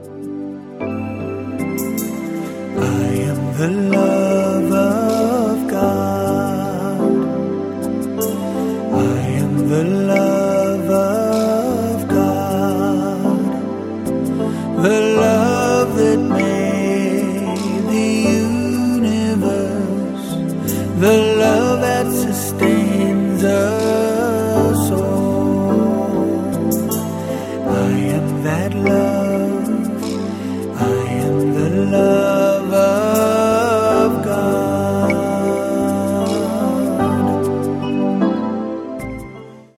I am the love of God. I am the love of God. The love that made the universe. The love that sustains